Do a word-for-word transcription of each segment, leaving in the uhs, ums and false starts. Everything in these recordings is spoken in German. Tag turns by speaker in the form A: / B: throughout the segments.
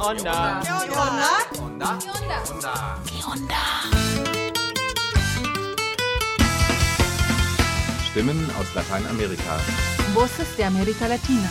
A: onda?
B: ¿Qué onda?
A: Onda? Onda?
C: ¿Qué onda?
D: Stimmen aus Lateinamerika.
C: Voces de América Latina.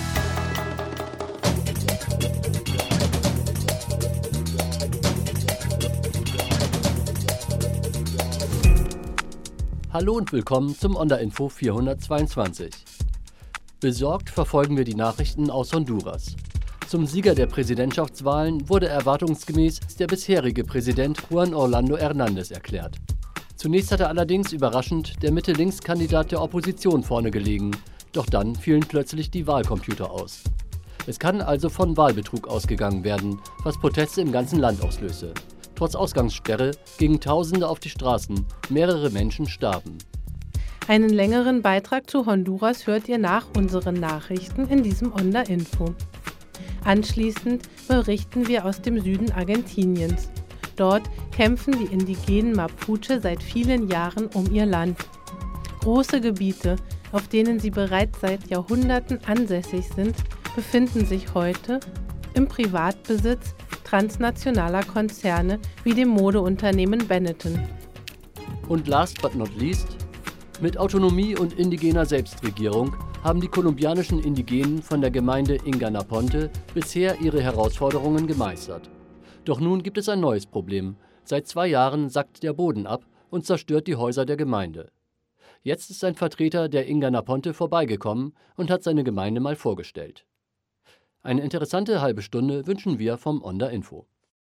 E: Hallo und willkommen zum Onda-Info vierhundertzweiundzwanzig. Besorgt verfolgen wir die Nachrichten aus Honduras. Zum Sieger der Präsidentschaftswahlen wurde erwartungsgemäß der bisherige Präsident Juan Orlando Hernández erklärt. Zunächst hatte allerdings überraschend der Mitte-Links-Kandidat der Opposition vorne gelegen, doch dann fielen plötzlich die Wahlcomputer aus. Es kann also von Wahlbetrug ausgegangen werden, was Proteste im ganzen Land auslöse. Trotz Ausgangssperre gingen Tausende auf die Straßen, mehrere Menschen starben.
F: Einen längeren Beitrag zu Honduras hört ihr nach unseren Nachrichten in diesem Onda-Info. Anschließend berichten wir aus dem Süden Argentiniens. Dort kämpfen die indigenen Mapuche seit vielen Jahren um ihr Land. Große Gebiete, auf denen sie bereits seit Jahrhunderten ansässig sind, befinden sich heute im Privatbesitz transnationaler Konzerne wie dem Modeunternehmen Benetton.
E: Und last but not least, mit Autonomie und indigener Selbstregierung haben die kolumbianischen Indigenen von der Gemeinde Inganaponte bisher ihre Herausforderungen gemeistert. Doch nun gibt es ein neues Problem. Seit zwei Jahren sackt der Boden ab und zerstört die Häuser der Gemeinde. Jetzt ist ein Vertreter der Inganaponte vorbeigekommen und hat seine Gemeinde mal vorgestellt. Eine interessante halbe Stunde wünschen wir vom Onda-Info.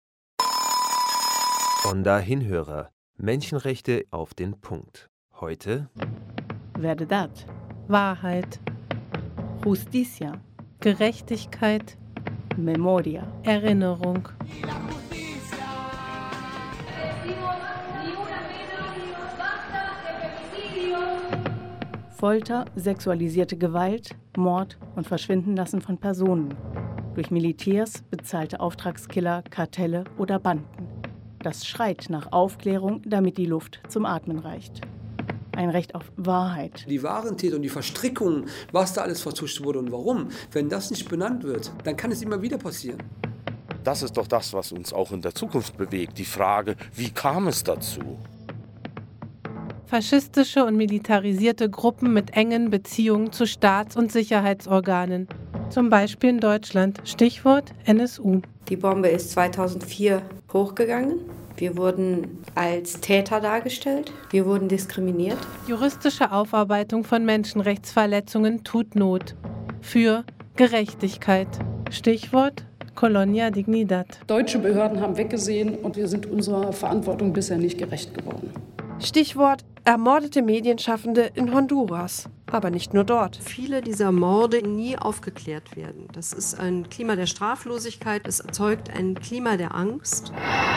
G: Onda-Hinhörer. Menschenrechte auf den Punkt. Heute
F: Verdad, Wahrheit,
H: Justicia,
F: Gerechtigkeit,
H: Memoria,
F: Erinnerung.
H: Folter, sexualisierte Gewalt, Mord und Verschwindenlassen von Personen. Durch Militärs, bezahlte Auftragskiller, Kartelle oder Banden. Das schreit nach Aufklärung, damit die Luft zum Atmen reicht. Ein Recht auf Wahrheit.
I: Die wahren Täter und die Verstrickungen, was da alles vertuscht wurde und warum, wenn das nicht benannt wird, dann kann es immer wieder passieren.
J: Das ist doch das, was uns auch in der Zukunft bewegt. Die Frage, wie kam es dazu?
F: Faschistische und militarisierte Gruppen mit engen Beziehungen zu Staats- und Sicherheitsorganen. Zum Beispiel in Deutschland. Stichwort N S U.
K: Die Bombe ist zweitausendvier hochgegangen. Wir wurden als Täter dargestellt. Wir wurden diskriminiert.
F: Juristische Aufarbeitung von Menschenrechtsverletzungen tut Not. Für Gerechtigkeit. Stichwort Colonia Dignidad.
L: Deutsche Behörden haben weggesehen und wir sind unserer Verantwortung bisher nicht gerecht geworden.
M: Stichwort ermordete Medienschaffende in Honduras. Aber nicht nur dort.
N: Viele dieser Morde nie aufgeklärt werden. Das ist ein Klima der Straflosigkeit. Es erzeugt ein Klima der Angst.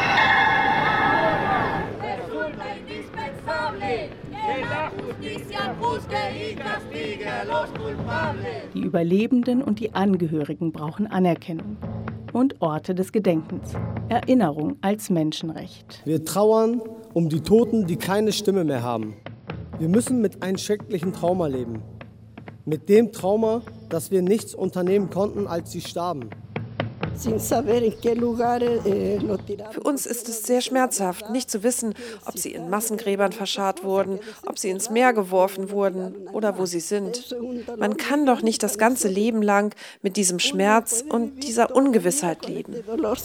H: Die Überlebenden und die Angehörigen brauchen Anerkennung und Orte des Gedenkens. Erinnerung als Menschenrecht.
O: Wir trauern um die Toten, die keine Stimme mehr haben. Wir müssen mit einem schrecklichen Trauma leben. Mit dem Trauma, dass wir nichts unternehmen konnten, als sie starben.
M: Für uns ist es sehr schmerzhaft, nicht zu wissen, ob sie in Massengräbern verscharrt wurden, ob sie ins Meer geworfen wurden oder wo sie sind. Man kann doch nicht das ganze Leben lang mit diesem Schmerz und dieser Ungewissheit leben.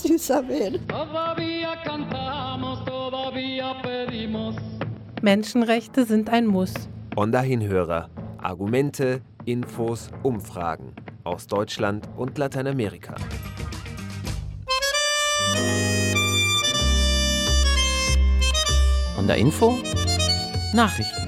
F: Menschenrechte sind ein Muss.
G: Onda-Hinhörer. Argumente, Infos, Umfragen aus Deutschland und Lateinamerika.
E: Onda-Info Nachrichten.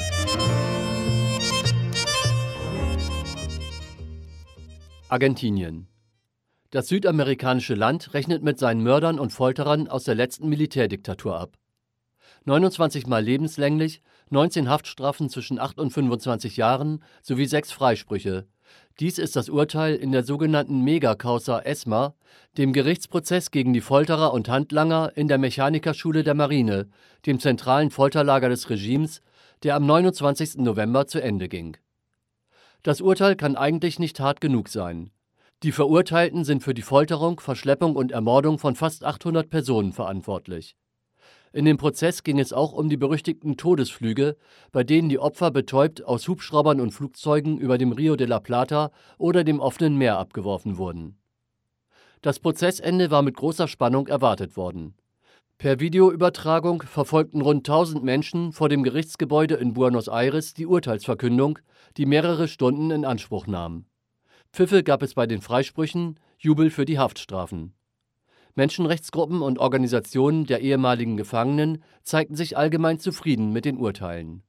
E: Argentinien. Das südamerikanische Land rechnet mit seinen Mördern und Folterern aus der letzten Militärdiktatur ab. neunundzwanzig Mal lebenslänglich, neunzehn Haftstrafen zwischen acht und fünfundzwanzig Jahren sowie sechs Freisprüche. Dies ist das Urteil in der sogenannten Mega-Causa ESMA, dem Gerichtsprozess gegen die Folterer und Handlanger in der Mechanikerschule der Marine, dem zentralen Folterlager des Regimes, der am neunundzwanzigsten November zu Ende ging. Das Urteil kann eigentlich nicht hart genug sein. Die Verurteilten sind für die Folterung, Verschleppung und Ermordung von fast achthundert Personen verantwortlich. In dem Prozess ging es auch um die berüchtigten Todesflüge, bei denen die Opfer betäubt aus Hubschraubern und Flugzeugen über dem Rio de la Plata oder dem offenen Meer abgeworfen wurden. Das Prozessende war mit großer Spannung erwartet worden. Per Videoübertragung verfolgten rund tausend Menschen vor dem Gerichtsgebäude in Buenos Aires die Urteilsverkündung, die mehrere Stunden in Anspruch nahm. Pfiffe gab es bei den Freisprüchen, Jubel für die Haftstrafen. Menschenrechtsgruppen und Organisationen der ehemaligen Gefangenen zeigten sich allgemein zufrieden mit den Urteilen.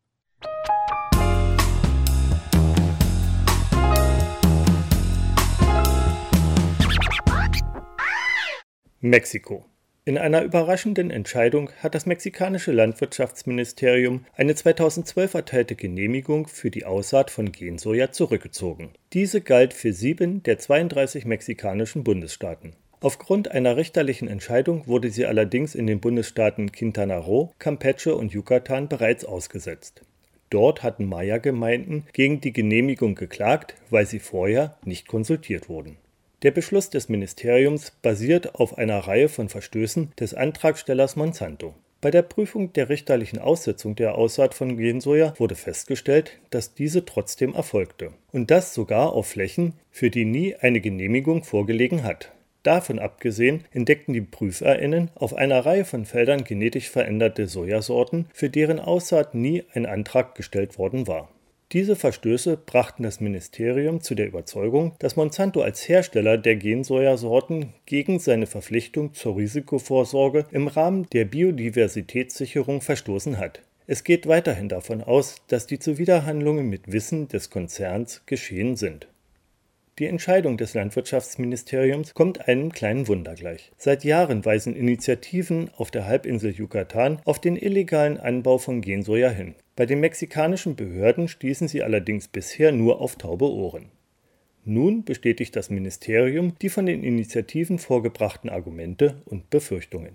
A: Mexiko. In einer überraschenden Entscheidung hat das mexikanische Landwirtschaftsministerium eine zweitausendzwölf erteilte Genehmigung für die Aussaat von Gensoja zurückgezogen. Diese galt für sieben der zweiunddreißig mexikanischen Bundesstaaten. Aufgrund einer richterlichen Entscheidung wurde sie allerdings in den Bundesstaaten Quintana Roo, Campeche und Yucatan bereits ausgesetzt. Dort hatten Maya-Gemeinden gegen die Genehmigung geklagt, weil sie vorher nicht konsultiert wurden. Der Beschluss des Ministeriums basiert auf einer Reihe von Verstößen des Antragstellers Monsanto. Bei der Prüfung der richterlichen Aussetzung der Aussaat von Gensoja wurde festgestellt, dass diese trotzdem erfolgte. Und das sogar auf Flächen, für die nie eine Genehmigung vorgelegen hat. Davon abgesehen entdeckten die PrüferInnen auf einer Reihe von Feldern genetisch veränderte Sojasorten, für deren Aussaat nie ein Antrag gestellt worden war. Diese Verstöße brachten das Ministerium zu der Überzeugung, dass Monsanto als Hersteller der Gensojasorten gegen seine Verpflichtung zur Risikovorsorge im Rahmen der Biodiversitätssicherung verstoßen hat. Es geht weiterhin davon aus, dass die Zuwiderhandlungen mit Wissen des Konzerns geschehen sind. Die Entscheidung des Landwirtschaftsministeriums kommt einem kleinen Wunder gleich. Seit Jahren weisen Initiativen auf der Halbinsel Yucatan auf den illegalen Anbau von Gensoja hin. Bei den mexikanischen Behörden stießen sie allerdings bisher nur auf taube Ohren. Nun bestätigt das Ministerium die von den Initiativen vorgebrachten Argumente und Befürchtungen.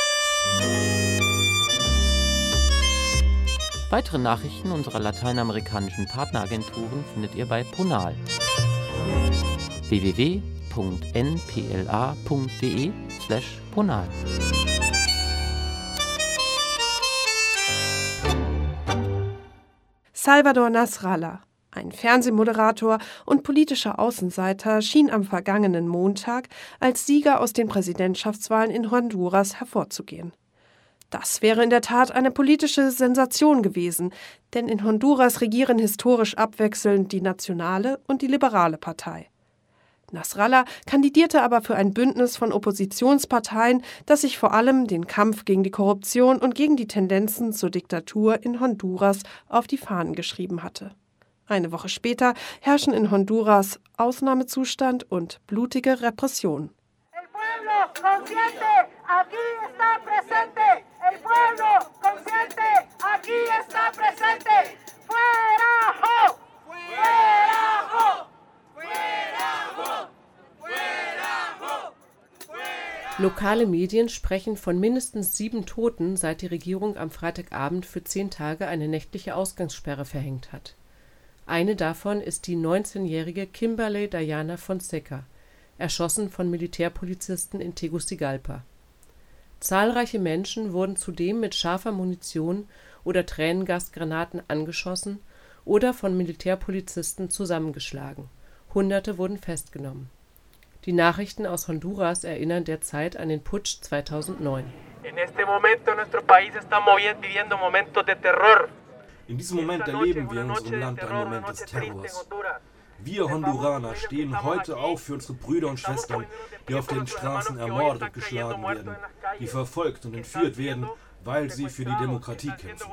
B: Weitere Nachrichten unserer lateinamerikanischen Partneragenturen findet ihr bei Ponal. w w w punkt n p l a punkt d e slash ponal.
P: Salvador Nasrallah, ein Fernsehmoderator und politischer Außenseiter, schien am vergangenen Montag als Sieger aus den Präsidentschaftswahlen in Honduras hervorzugehen. Das wäre in der Tat eine politische Sensation gewesen, denn in Honduras regieren historisch abwechselnd die Nationale und die Liberale Partei. Nasrallah kandidierte aber für ein Bündnis von Oppositionsparteien, das sich vor allem den Kampf gegen die Korruption und gegen die Tendenzen zur Diktatur in Honduras auf die Fahnen geschrieben hatte. Eine Woche später herrschen in Honduras Ausnahmezustand und blutige Repression. El pueblo consciente, aquí está presente. El pueblo consciente, aquí está presente. Fuera ho! Fuera ho!
F: Lokale Medien sprechen von mindestens sieben Toten, seit die Regierung am Freitagabend für zehn Tage eine nächtliche Ausgangssperre verhängt hat. Eine davon ist die neunzehnjährige Kimberly Diana Fonseca, erschossen von Militärpolizisten in Tegucigalpa. Zahlreiche Menschen wurden zudem mit scharfer Munition oder Tränengasgranaten angeschossen oder von Militärpolizisten zusammengeschlagen. Hunderte wurden festgenommen. Die Nachrichten aus Honduras erinnern derzeit an den Putsch zweitausendneun.
Q: In diesem Moment erleben wir in unserem Land einen Moment des Terrors. Wir Honduraner stehen heute auf für unsere Brüder und Schwestern, die auf den Straßen ermordet und geschlagen werden, die verfolgt und entführt werden, weil sie für die Demokratie kämpfen.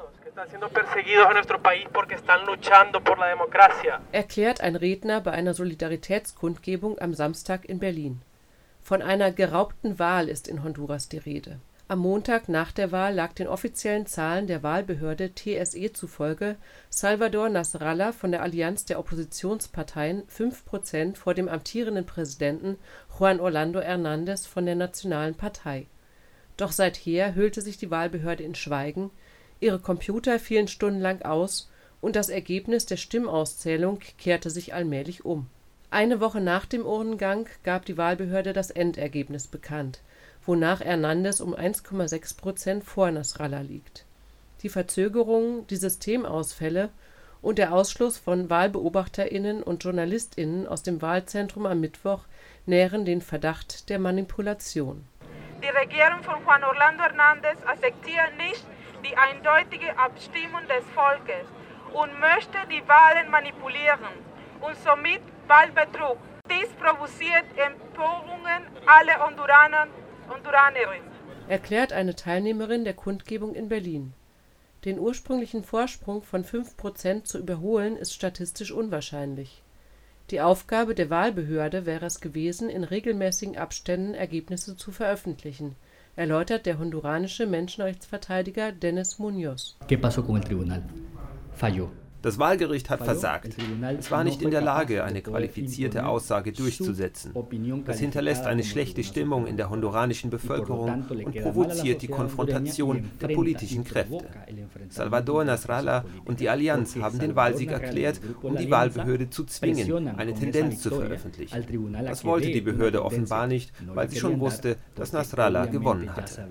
F: Erklärt ein Redner bei einer Solidaritätskundgebung am Samstag in Berlin. Von einer geraubten Wahl ist in Honduras die Rede. Am Montag nach der Wahl lag den offiziellen Zahlen der Wahlbehörde T S E zufolge Salvador Nasrallah von der Allianz der Oppositionsparteien fünf Prozent vor dem amtierenden Präsidenten Juan Orlando Hernández von der Nationalen Partei. Doch seither hüllte sich die Wahlbehörde in Schweigen, ihre Computer fielen stundenlang aus und das Ergebnis der Stimmauszählung kehrte sich allmählich um.
R: Eine Woche nach dem Urnengang gab die Wahlbehörde das Endergebnis bekannt, wonach Hernández um eins Komma sechs Prozent vor Nasrallah liegt. Die Verzögerungen, die Systemausfälle und der Ausschluss von WahlbeobachterInnen und JournalistInnen aus dem Wahlzentrum am Mittwoch nähren den Verdacht der Manipulation.
S: Die Regierung von Juan Orlando Hernández akzeptiert nicht die eindeutige Abstimmung des Volkes und möchte die Wahlen manipulieren und somit Wahlbetrug. Dies provoziert Empörungen aller Honduraner und Honduranerinnen,
R: erklärt eine Teilnehmerin der Kundgebung in Berlin. Den ursprünglichen Vorsprung von fünf Prozent zu überholen, ist statistisch unwahrscheinlich. Die Aufgabe der Wahlbehörde wäre es gewesen, in regelmäßigen Abständen Ergebnisse zu veröffentlichen, erläutert der honduranische Menschenrechtsverteidiger Denis Muñoz.
T: ¿Qué pasó con el tribunal? Falló.
G: Das Wahlgericht hat versagt. Es war nicht in der Lage, eine qualifizierte Aussage durchzusetzen. Das hinterlässt eine schlechte Stimmung in der honduranischen Bevölkerung und provoziert die Konfrontation der politischen Kräfte. Salvador Nasrallah und die Allianz haben den Wahlsieg erklärt, um die Wahlbehörde zu zwingen, eine Tendenz zu veröffentlichen. Das wollte die Behörde offenbar nicht, weil sie schon wusste, dass Nasrallah gewonnen hatte.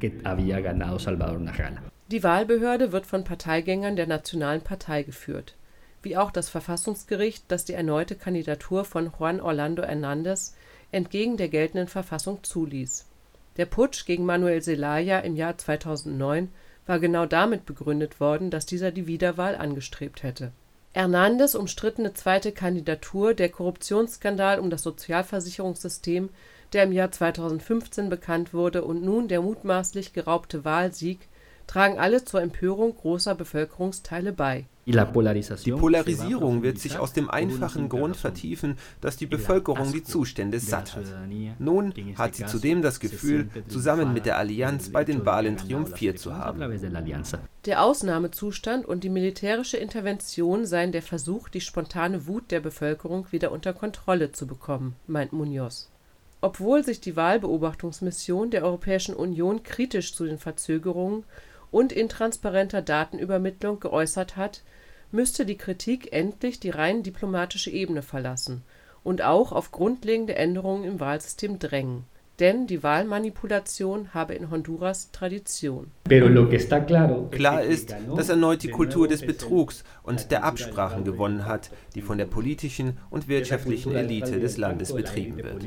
R: Die Wahlbehörde wird von Parteigängern der Nationalen Partei geführt, wie auch das Verfassungsgericht, das die erneute Kandidatur von Juan Orlando Hernández entgegen der geltenden Verfassung zuließ. Der Putsch gegen Manuel Zelaya im Jahr zweitausendneun war genau damit begründet worden, dass dieser die Wiederwahl angestrebt hätte. Hernández' umstrittene zweite Kandidatur, der Korruptionsskandal um das Sozialversicherungssystem, der im Jahr zweitausendfünfzehn bekannt wurde, und nun der mutmaßlich geraubte Wahlsieg tragen alle zur Empörung großer Bevölkerungsteile bei.
G: Die Polarisierung wird sich aus dem einfachen Grund vertiefen, dass die Bevölkerung die Zustände satt hat. Nun hat sie zudem das Gefühl, zusammen mit der Allianz bei den Wahlen triumphiert zu haben.
R: Der Ausnahmezustand und die militärische Intervention seien der Versuch, die spontane Wut der Bevölkerung wieder unter Kontrolle zu bekommen, meint Muñoz. Obwohl sich die Wahlbeobachtungsmission der Europäischen Union kritisch zu den Verzögerungen und intransparenter Datenübermittlung geäußert hat, müsste die Kritik endlich die rein diplomatische Ebene verlassen und auch auf grundlegende Änderungen im Wahlsystem drängen. Denn die Wahlmanipulation habe in Honduras Tradition.
G: Klar ist, dass erneut die Kultur des Betrugs und der Absprachen gewonnen hat, die von der politischen und wirtschaftlichen Elite des Landes betrieben wird.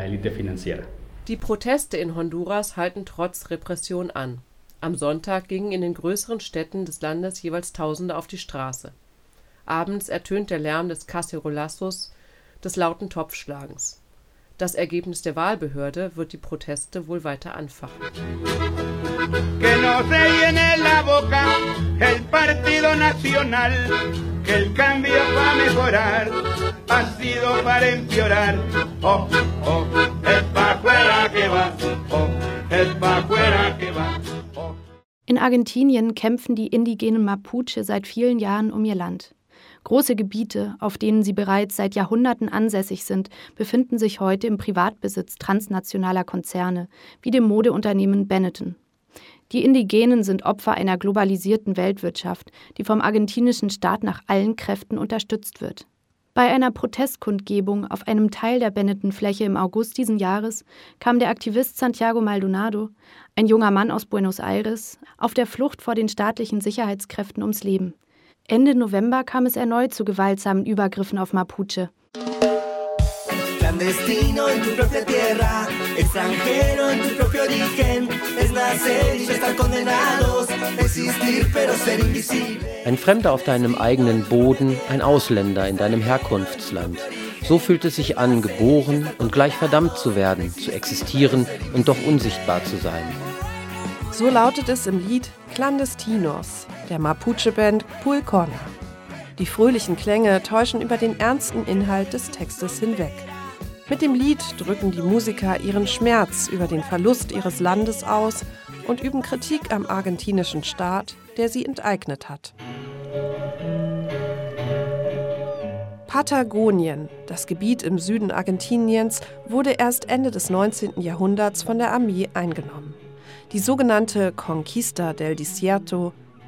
R: Die Proteste in Honduras halten trotz Repression an. Am Sonntag gingen in den größeren Städten des Landes jeweils Tausende auf die Straße. Abends ertönt der Lärm des Cacerolazos, des lauten Topfschlagens. Das Ergebnis der Wahlbehörde wird die Proteste wohl weiter anfachen.
U: Que no se llene la boca el Partido Nacional, que el cambio va a mejorar, ha sido para empeorar. Oh, oh, es pa' fuera que va, oh, es pa' fuera que va.
V: In Argentinien kämpfen die indigenen Mapuche seit vielen Jahren um ihr Land. Große Gebiete, auf denen sie bereits seit Jahrhunderten ansässig sind, befinden sich heute im Privatbesitz transnationaler Konzerne, wie dem Modeunternehmen Benetton. Die Indigenen sind Opfer einer globalisierten Weltwirtschaft, die vom argentinischen Staat nach allen Kräften unterstützt wird. Bei einer Protestkundgebung auf einem Teil der Benetton-Fläche im August diesen Jahres kam der Aktivist Santiago Maldonado, ein junger Mann aus Buenos Aires, auf der Flucht vor den staatlichen Sicherheitskräften ums Leben. Ende November kam es erneut zu gewaltsamen Übergriffen auf Mapuche.
W: Clandestino en tu propia tierra, extranjero en tu propio origen, es nacer y estar condenados, existir pero ser invisible.
B: Ein Fremder auf deinem eigenen Boden, ein Ausländer in deinem Herkunftsland. So fühlt es sich an, geboren und gleich verdammt zu werden, zu existieren und doch unsichtbar zu sein.
P: So lautet es im Lied Clandestinos der Mapuche-Band Pulcona. Die fröhlichen Klänge täuschen über den ernsten Inhalt des Textes hinweg. Mit dem Lied drücken die Musiker ihren Schmerz über den Verlust ihres Landes aus und üben Kritik am argentinischen Staat, der sie enteignet hat. Patagonien, das Gebiet im Süden Argentiniens, wurde erst Ende des neunzehnten Jahrhunderts von der Armee eingenommen. Die sogenannte Conquista del Desierto,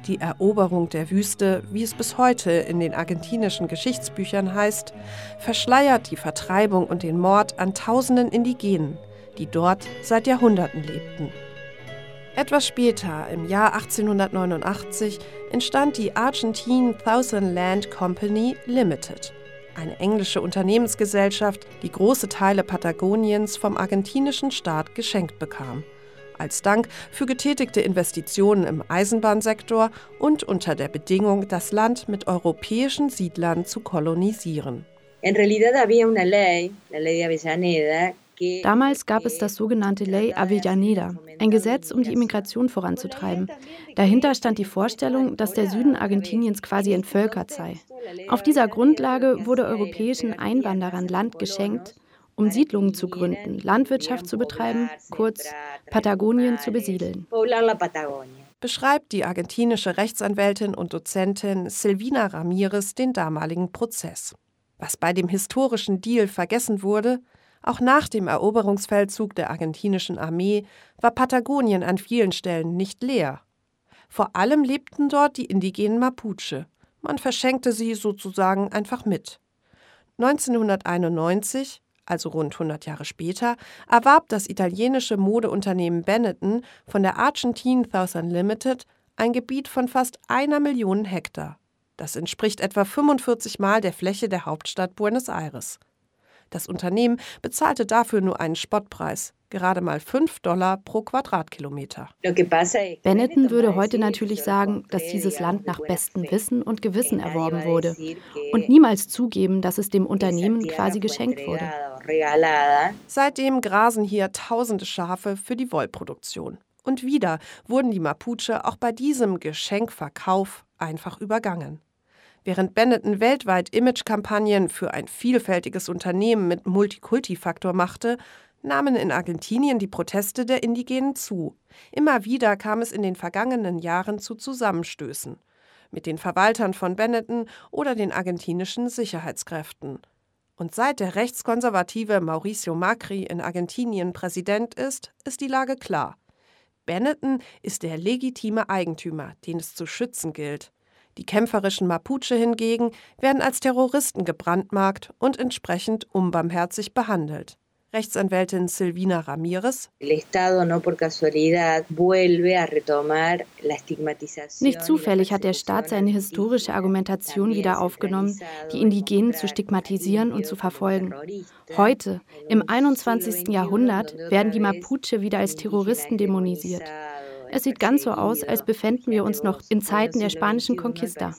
P: Die Eroberung der Wüste, wie es bis heute in den argentinischen Geschichtsbüchern heißt, verschleiert die Vertreibung und den Mord an tausenden Indigenen, die dort seit Jahrhunderten lebten. Etwas später, im Jahr achtzehnhundertneunundachtzig, entstand die Argentine Thousand Land Company Limited, eine englische Unternehmensgesellschaft, die große Teile Patagoniens vom argentinischen Staat geschenkt bekam, als Dank für getätigte Investitionen im Eisenbahnsektor und unter der Bedingung, das Land mit europäischen Siedlern zu kolonisieren.
C: En realidad había una ley, la ley de Avellaneda.
V: Damals gab es das sogenannte Ley Avellaneda, ein Gesetz, um die Immigration voranzutreiben. Dahinter stand die Vorstellung, dass der Süden Argentiniens quasi entvölkert sei. Auf dieser Grundlage wurde europäischen Einwanderern Land geschenkt, um Siedlungen zu gründen, Landwirtschaft zu betreiben, kurz Patagonien zu besiedeln.
P: Beschreibt die argentinische Rechtsanwältin und Dozentin Silvina Ramirez den damaligen Prozess. Was bei dem historischen Deal vergessen wurde: Auch nach dem Eroberungsfeldzug der argentinischen Armee war Patagonien an vielen Stellen nicht leer. Vor allem lebten dort die indigenen Mapuche. Man verschenkte sie sozusagen einfach mit. neunzehnhunderteinundneunzig, also rund hundert Jahre später, erwarb das italienische Modeunternehmen Benetton von der Argentine Thousand Limited ein Gebiet von fast einer Million Hektar. Das entspricht etwa fünfundvierzig Mal der Fläche der Hauptstadt Buenos Aires. Das Unternehmen bezahlte dafür nur einen Spottpreis, gerade mal fünf Dollar pro Quadratkilometer.
V: Benetton würde heute natürlich sagen, dass dieses Land nach bestem Wissen und Gewissen erworben wurde und niemals zugeben, dass es dem Unternehmen quasi geschenkt wurde.
P: Seitdem grasen hier tausende Schafe für die Wollproduktion. Und wieder wurden die Mapuche auch bei diesem Geschenkverkauf einfach übergangen. Während Benetton weltweit Imagekampagnen für ein vielfältiges Unternehmen mit Multikulti-Faktor machte, nahmen in Argentinien die Proteste der Indigenen zu. Immer wieder kam es in den vergangenen Jahren zu Zusammenstößen mit den Verwaltern von Benetton oder den argentinischen Sicherheitskräften. Und seit der rechtskonservative Mauricio Macri in Argentinien Präsident ist, ist die Lage klar. Benetton ist der legitime Eigentümer, den es zu schützen gilt. Die kämpferischen Mapuche hingegen werden als Terroristen gebrandmarkt und entsprechend unbarmherzig behandelt. Rechtsanwältin Silvina Ramirez:
V: Nicht zufällig hat der Staat seine historische Argumentation wieder aufgenommen, die Indigenen zu stigmatisieren und zu verfolgen. Heute, im einundzwanzigsten Jahrhundert, werden die Mapuche wieder als Terroristen dämonisiert. Es sieht ganz so aus, als befänden wir uns noch in Zeiten der spanischen Conquista.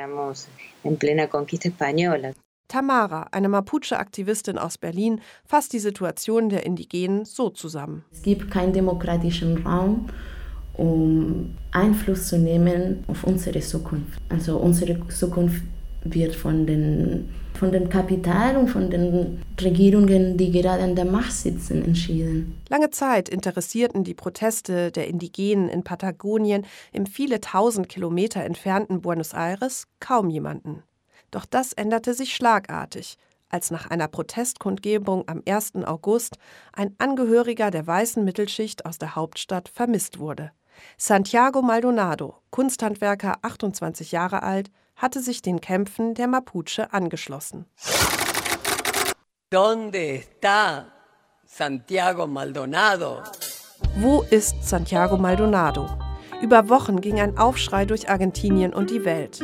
P: Tamara, eine Mapuche-Aktivistin aus Berlin, fasst die Situation der Indigenen so zusammen.
D: Es gibt keinen demokratischen Raum, um Einfluss zu nehmen auf unsere Zukunft. Also unsere Zukunft wird von den, von dem Kapital und von den Regierungen, die gerade an der Macht sitzen, entschieden.
P: Lange Zeit interessierten die Proteste der Indigenen in Patagonien im viele tausend Kilometer entfernten Buenos Aires kaum jemanden. Doch das änderte sich schlagartig, als nach einer Protestkundgebung am ersten August ein Angehöriger der weißen Mittelschicht aus der Hauptstadt vermisst wurde. Santiago Maldonado, Kunsthandwerker, achtundzwanzig Jahre alt, hatte sich den Kämpfen der Mapuche angeschlossen.
I: ¿Dónde está Santiago Maldonado?
P: Wo ist Santiago Maldonado? Über Wochen ging ein Aufschrei durch Argentinien und die Welt.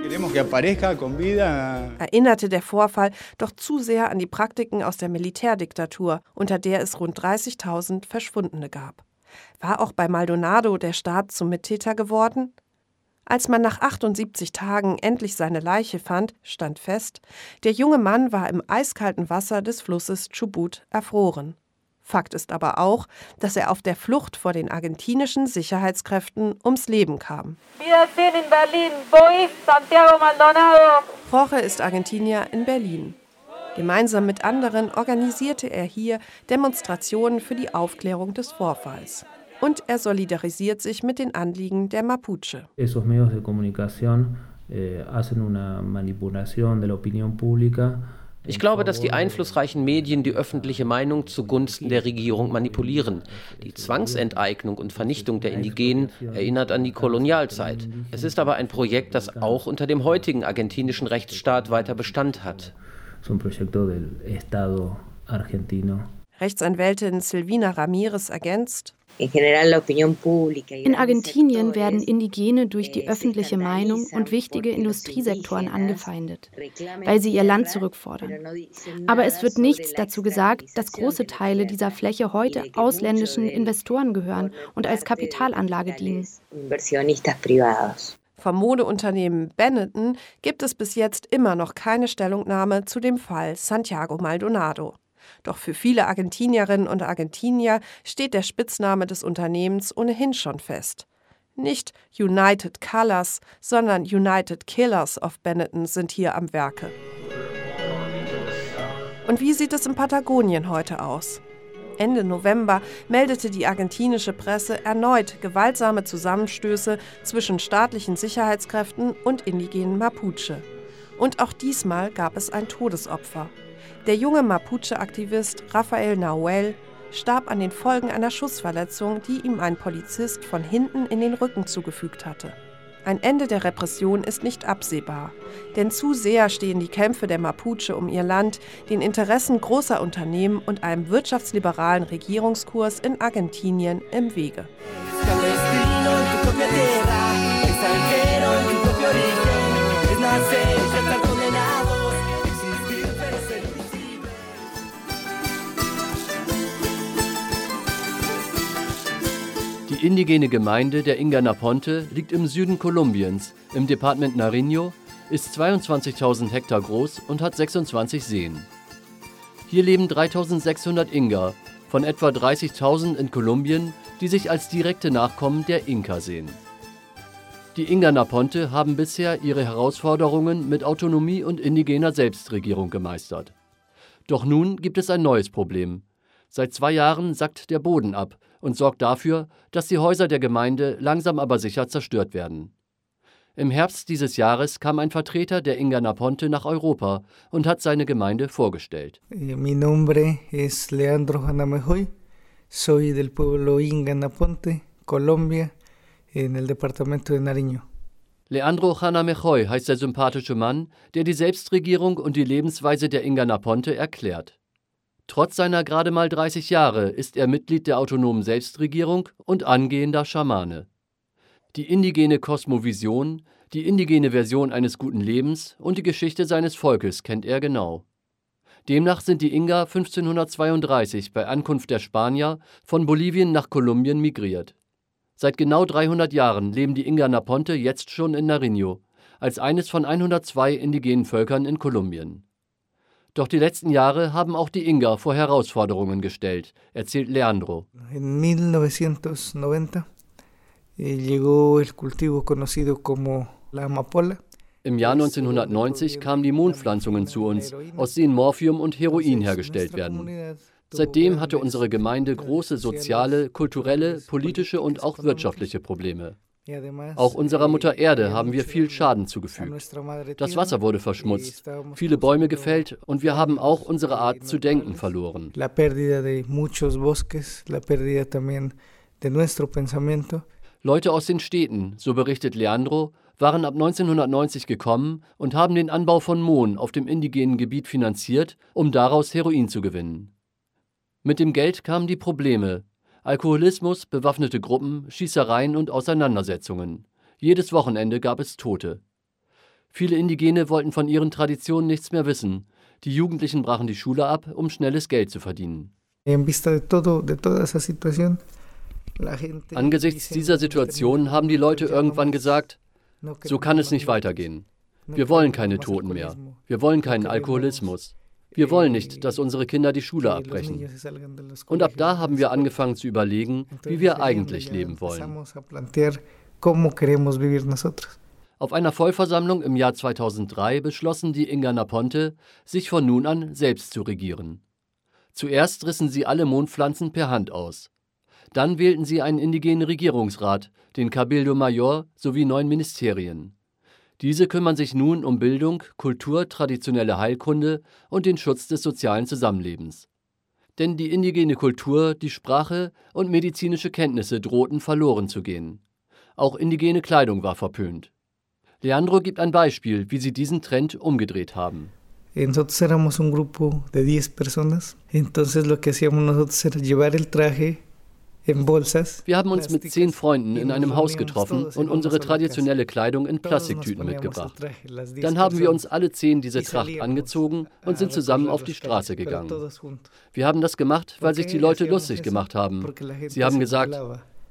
P: Erinnerte der Vorfall doch zu sehr an die Praktiken aus der Militärdiktatur, unter der es rund dreißigtausend Verschwundene gab. War auch bei Maldonado der Staat zum Mittäter geworden? Als man nach achtundsiebzig Tagen endlich seine Leiche fand, stand fest, der junge Mann war im eiskalten Wasser des Flusses Chubut erfroren. Fakt ist aber auch, dass er auf der Flucht vor den argentinischen Sicherheitskräften ums Leben kam.
S: Wir sind in Berlin. Wo ist Santiago Maldonado?
P: Jorge ist Argentinier in Berlin. Gemeinsam mit anderen organisierte er hier Demonstrationen für die Aufklärung des Vorfalls. Und er solidarisiert sich mit den Anliegen der Mapuche.
X: Esos medios de comunicación eh, hacen una manipulación de la opinión pública
J: Ich glaube, dass die einflussreichen Medien die öffentliche Meinung zugunsten der Regierung manipulieren. Die Zwangsenteignung und Vernichtung der Indigenen erinnert an die Kolonialzeit. Es ist aber ein Projekt, das auch unter dem heutigen argentinischen Rechtsstaat weiter Bestand hat.
P: Rechtsanwältin Silvina Ramirez ergänzt:
V: In Argentinien werden Indigene durch die öffentliche Meinung und wichtige Industriesektoren angefeindet, weil sie ihr Land zurückfordern. Aber es wird nichts dazu gesagt, dass große Teile dieser Fläche heute ausländischen Investoren gehören und als Kapitalanlage dienen.
P: Vom Modeunternehmen Benetton gibt es bis jetzt immer noch keine Stellungnahme zu dem Fall Santiago Maldonado. Doch für viele Argentinierinnen und Argentinier steht der Spitzname des Unternehmens ohnehin schon fest. Nicht United Colors, sondern United Killers of Benetton sind hier am Werke. Und wie sieht es in Patagonien heute aus? Ende November meldete die argentinische Presse erneut gewaltsame Zusammenstöße zwischen staatlichen Sicherheitskräften und indigenen Mapuche. Und auch diesmal gab es ein Todesopfer. Der junge Mapuche-Aktivist Rafael Nahuel starb an den Folgen einer Schussverletzung, die ihm ein Polizist von hinten in den Rücken zugefügt hatte. Ein Ende der Repression ist nicht absehbar, denn zu sehr stehen die Kämpfe der Mapuche um ihr Land den Interessen großer Unternehmen und einem wirtschaftsliberalen Regierungskurs in Argentinien im Wege.
E: Die indigene Gemeinde der Inga Naponte liegt im Süden Kolumbiens, im Departement Nariño, ist zweiundzwanzigtausend Hektar groß und hat sechsundzwanzig Seen. Hier leben dreitausendsechshundert Inga, von etwa dreißigtausend in Kolumbien, die sich als direkte Nachkommen der Inka sehen. Die Inga Naponte haben bisher ihre Herausforderungen mit Autonomie und indigener Selbstregierung gemeistert. Doch nun gibt es ein neues Problem. Seit zwei Jahren sackt der Boden ab und sorgt dafür, dass die Häuser der Gemeinde langsam aber sicher zerstört werden. Im Herbst dieses Jahres kam ein Vertreter der Inga Naponte nach Europa und hat seine Gemeinde vorgestellt.
K: Mi nombre es Leandro Hanamejoy, soy del pueblo Inga Naponte, Colombia, en el departamento de Nariño.
E: Leandro Hanamejoy heißt der sympathische Mann, der die Selbstregierung und die Lebensweise der Inga Naponte erklärt. Trotz seiner gerade mal dreißig Jahre ist er Mitglied der autonomen Selbstregierung und angehender Schamane. Die indigene Kosmovision, die indigene Version eines guten Lebens und die Geschichte seines Volkes kennt er genau. Demnach sind die Inga fünfzehnhundertzweiunddreißig bei Ankunft der Spanier von Bolivien nach Kolumbien migriert. Seit genau dreihundert Jahren leben die Inga Naponte jetzt schon in Nariño, als eines von hundertzwei indigenen Völkern in Kolumbien. Doch die letzten Jahre haben auch die Inga vor Herausforderungen gestellt, erzählt Leandro.
K: In millenovecientos llegó el cultivo conocido como la amapola.
E: Im Jahr neunzehnhundertneunzig kamen die Mondpflanzungen zu uns, aus denen Morphium und Heroin hergestellt werden. Seitdem hatte unsere Gemeinde große soziale, kulturelle, politische und auch wirtschaftliche Probleme. Auch unserer Mutter Erde haben wir viel Schaden zugefügt. Das Wasser wurde verschmutzt, viele Bäume gefällt und wir haben auch unsere Art zu denken verloren. Leute aus den Städten, so berichtet Leandro, waren ab neunzehnhundertneunzig gekommen und haben den Anbau von Mohn auf dem indigenen Gebiet finanziert, um daraus Heroin zu gewinnen. Mit dem Geld kamen die Probleme. Alkoholismus, bewaffnete Gruppen, Schießereien und Auseinandersetzungen. Jedes Wochenende gab es Tote. Viele Indigene wollten von ihren Traditionen nichts mehr wissen. Die Jugendlichen brachen die Schule ab, um schnelles Geld zu verdienen. Angesichts dieser Situation haben die Leute irgendwann gesagt, so kann es nicht weitergehen. Wir wollen keine Toten mehr. Wir wollen keinen Alkoholismus. Wir wollen nicht, dass unsere Kinder die Schule abbrechen. Und ab da haben wir angefangen zu überlegen, wie wir eigentlich leben wollen. Auf einer Vollversammlung im Jahr zweitausenddrei beschlossen die Inga Naponte, sich von nun an selbst zu regieren. Zuerst rissen sie alle Mondpflanzen per Hand aus. Dann wählten sie einen indigenen Regierungsrat, den Cabildo Mayor sowie neun Ministerien. Diese kümmern sich nun um Bildung, Kultur, traditionelle Heilkunde und den Schutz des sozialen Zusammenlebens. Denn die indigene Kultur, die Sprache und medizinische Kenntnisse drohten verloren zu gehen. Auch indigene Kleidung war verpönt. Leandro gibt ein Beispiel, wie sie diesen Trend umgedreht haben.
K: Nosotros éramos un grupo de diez personas. Entonces lo que hacíamos nosotros era llevar el traje en bolsas.
E: Wir haben uns mit zehn Freunden in einem Haus getroffen und unsere traditionelle Kleidung in Plastiktüten mitgebracht. Dann haben wir uns alle zehn diese Tracht angezogen und sind zusammen auf die Straße gegangen. Wir haben das gemacht, weil sich die Leute lustig gemacht haben. Sie haben gesagt: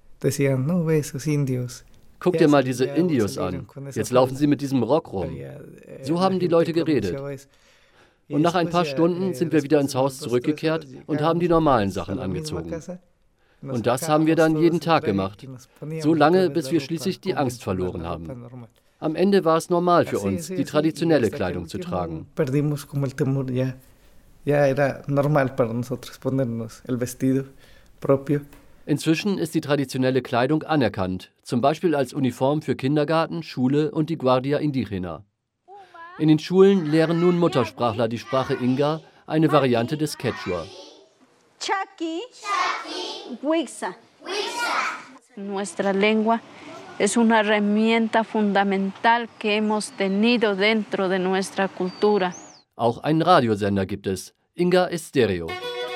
E: Guck dir mal diese Indios an, jetzt laufen sie mit diesem Rock rum. So haben die Leute geredet. Und nach ein paar Stunden sind wir wieder ins Haus zurückgekehrt und haben die normalen Sachen angezogen. Und das haben wir dann jeden Tag gemacht, so lange, bis wir schließlich die Angst verloren haben. Am Ende war es normal für uns, die traditionelle Kleidung zu tragen. Inzwischen ist die traditionelle Kleidung anerkannt, zum Beispiel als Uniform für Kindergarten, Schule und die Guardia Indígena. In den Schulen lehren nun Muttersprachler die Sprache Inga, eine Variante des Quechua.
H: Chaki, Huixa. Nuestra lengua es una herramienta fundamental que hemos tenido dentro de nuestra cultura.
E: Auch einen Radiosender gibt es, Inga Estéreo.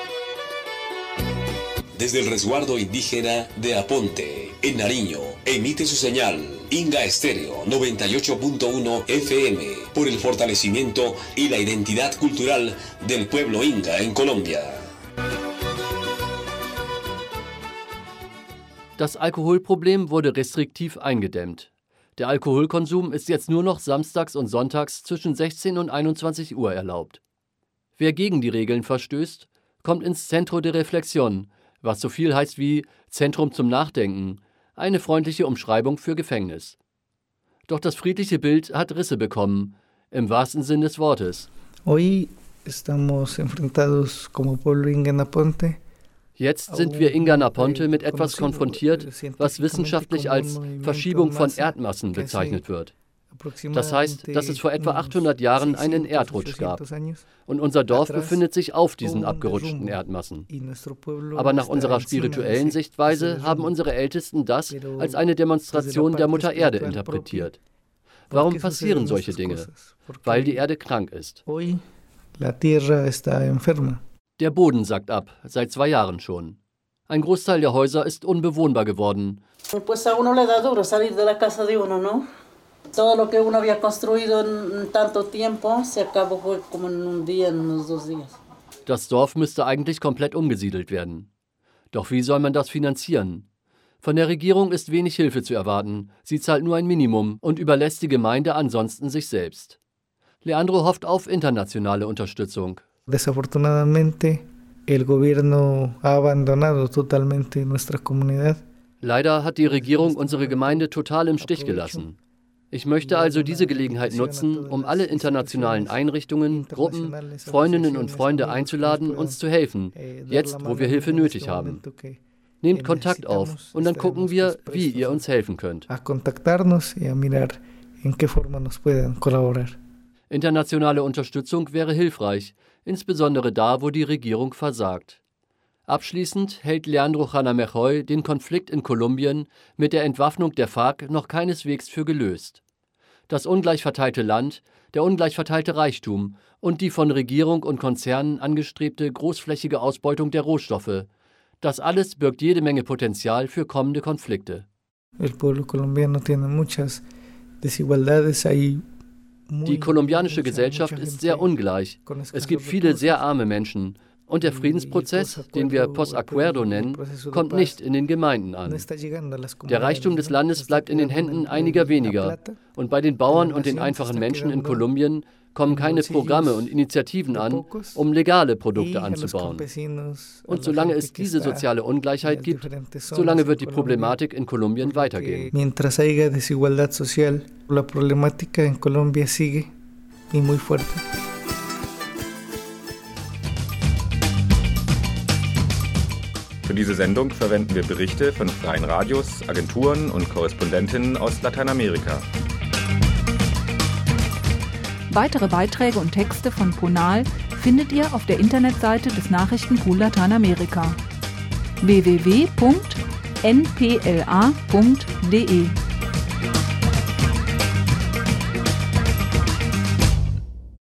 L: Desde el resguardo indígena de Aponte, en Nariño, emite su señal Inga Estéreo noventa y ocho punto uno F M por el fortalecimiento y la identidad cultural del pueblo inga en Colombia.
E: Das Alkoholproblem wurde restriktiv eingedämmt. Der Alkoholkonsum ist jetzt nur noch samstags und sonntags zwischen sechzehn und einundzwanzig Uhr erlaubt. Wer gegen die Regeln verstößt, kommt ins Centro de Reflexión, was so viel heißt wie Zentrum zum Nachdenken, eine freundliche Umschreibung für Gefängnis. Doch das friedliche Bild hat Risse bekommen, im wahrsten Sinn des Wortes.
K: Hoy estamos enfrentados como pueblo inga en Aponte.
E: Jetzt sind wir Inga Naponte mit etwas konfrontiert, was wissenschaftlich als Verschiebung von Erdmassen bezeichnet wird. Das heißt, dass es vor etwa achthundert Jahren einen Erdrutsch gab. Und unser Dorf befindet sich auf diesen abgerutschten Erdmassen. Aber nach unserer spirituellen Sichtweise haben unsere Ältesten das als eine Demonstration der Mutter Erde interpretiert. Warum passieren solche Dinge? Weil die Erde krank ist. Der Boden sackt ab, seit zwei Jahren schon. Ein Großteil der Häuser ist unbewohnbar geworden.
N: Pues a uno le da duro salir de la casa de uno, ¿no? Todo lo que uno había construido en tanto tiempo se acabó fue como en un día, en unos dos días.
E: Das Dorf müsste eigentlich komplett umgesiedelt werden. Doch wie soll man das finanzieren? Von der Regierung ist wenig Hilfe zu erwarten. Sie zahlt nur ein Minimum und überlässt die Gemeinde ansonsten sich selbst. Leandro hofft auf internationale Unterstützung.
K: Desafortunadamente, el gobierno ha abandonado totalmente nuestra comunidad.
E: Leider hat die Regierung unsere Gemeinde total im Stich gelassen. Ich möchte also diese Gelegenheit nutzen, um alle internationalen Einrichtungen, Gruppen, Freundinnen und Freunde einzuladen, uns zu helfen, jetzt, wo wir Hilfe nötig haben. Nehmt Kontakt auf und dann gucken wir, wie ihr uns helfen könnt. Internationale Unterstützung wäre hilfreich, insbesondere da, wo die Regierung versagt. Abschließend hält Leandro Janamejoy den Konflikt in Kolumbien mit der Entwaffnung der FARC noch keineswegs für gelöst. Das ungleich verteilte Land, der ungleich verteilte Reichtum und die von Regierung und Konzernen angestrebte großflächige Ausbeutung der Rohstoffe, das alles birgt jede Menge Potenzial für kommende Konflikte. Die kolumbianische Gesellschaft ist sehr ungleich. Es gibt viele sehr arme Menschen. Und der Friedensprozess, den wir Posacuerdo nennen, kommt nicht in den Gemeinden an. Der Reichtum des Landes bleibt in den Händen einiger weniger. Und bei den Bauern und den einfachen Menschen in Kolumbien kommen keine Programme und Initiativen an, um legale Produkte anzubauen. Und solange es diese soziale Ungleichheit gibt, solange wird die Problematik in Kolumbien weitergehen.
K: Mientras haya desigualdad social, la problemática en Colombia sigue y muy fuerte.
X: Für diese Sendung verwenden wir Berichte von freien Radios, Agenturen und Korrespondentinnen aus Lateinamerika.
A: Weitere Beiträge und Texte von Ponal findet ihr auf der Internetseite des Nachrichtenpool Lateinamerika w w w punkt n p l a punkt d e.